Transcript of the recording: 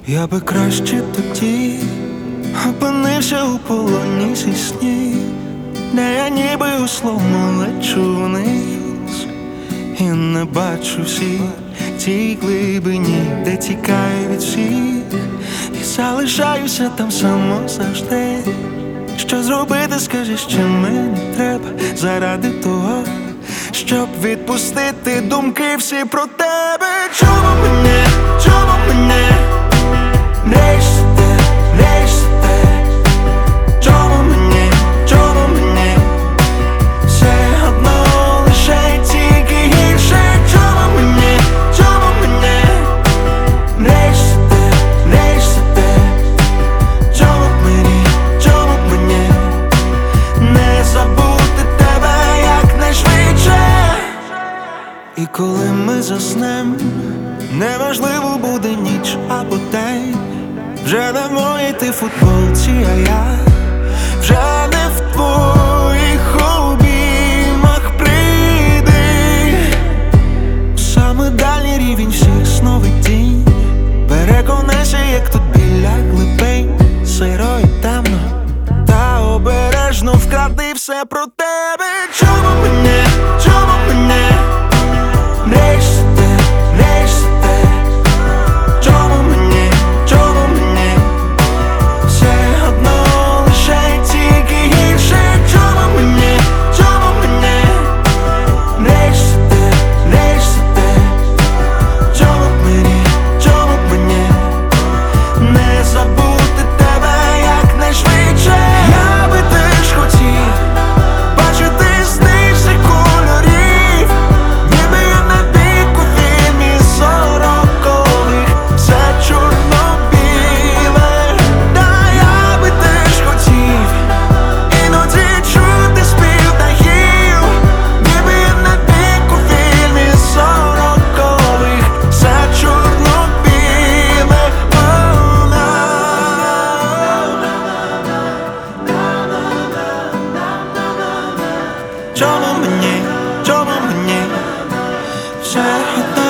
Я би краще тоді опинився у полоні зі снів, де я ніби у слому лечу вниз і не бачу всіх тій глибині, де тікаю від всіх і залишаюся там само завжди. Що зробити, скажи, що мені треба заради того, щоб відпустити думки всі про тебе. Чому мені не йсти? Чому мені все одно лише тільки гірше? Чому мені не йсти? Чому мені не забути тебе якнайшвидше? І коли ми заснем, неважливо буде ніч або день, вже не в моїй ти футболці, а я вже не в твоїх обіймах. Прийди в саме дальній рівень всіх сновидінь, переконайся, як тут біля глибин сиро і темно, та обережно вкради все про тебе. Чому мені не йсти? Чому мені все одно лише тільки гірше? Чому мені не йсти? Чому мені не забути тебе якнайшвидше? Я би теж хотів бачити сни всіх кольорів, ніби я на дику фільмі сорокових, все чорно-біле. Та я би теж хотів іноді чути спів птахів, ніби я на дику фільмі сорокових, все чорно-біле. Чому мені все одно